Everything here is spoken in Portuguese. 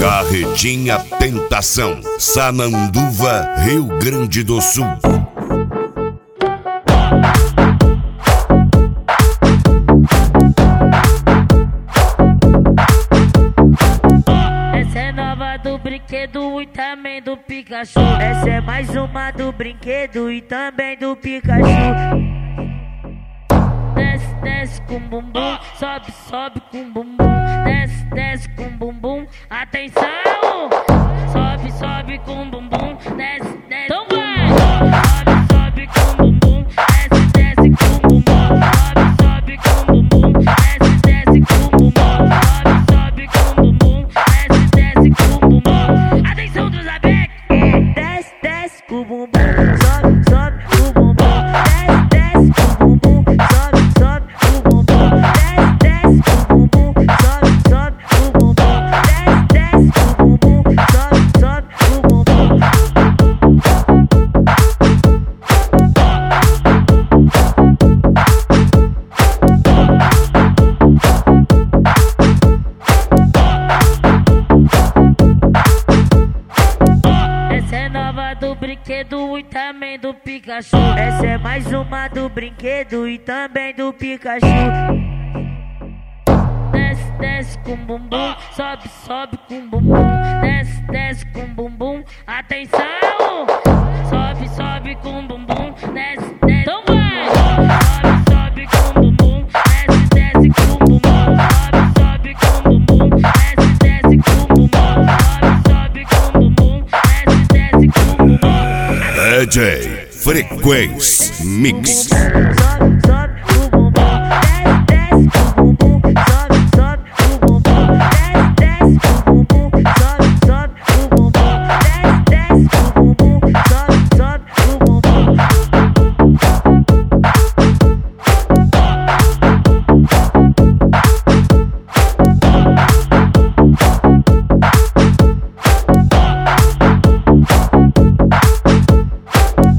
Carretinha Tentação, Sananduva, Rio Grande do Sul. Essa é nova do brinquedo e também do Pikachu. Essa é mais uma do brinquedo e também do Pikachu. Desce, desce com bumbum, sobe, sobe com bumbum. Desce, desce com bumbum, atenção! Sobe, sobe com bumbum, desce, desce. Então vai! Sobe, sobe com bumbum, desce, desce com bumbum. Sobe, sobe com bumbum, desce, desce com bumbum. Sobe, sobe com bumbum, desce, desce com bumbum. Atenção dos abex! Desce, desce com bumbum, sobe, sobe com bumbum. Desce, desce com bumbum, sobe, sobe com bumbum. Desce, desce com bumbum, sobe, sobe com bumbum. Desce, desce com bumbum, sobe, sobe com bumbum. Essa é nova do brinquedo e também do Pikachu. Essa é mais uma do brinquedo e também do Pikachu. Desce, desce com bumbum, sobe, sobe com bumbum. Desce, desce com bumbum, atenção! Sobe, sobe com bumbum, desce, desce. Então vai! Sobe, sobe com bumbum, desce, desce com bumbum. Sobe, sobe com bumbum, desce, desce com bumbum. Sobe, sobe com bumbum, desce, desce com bumbum. DJ Frequência Mix. Sobe,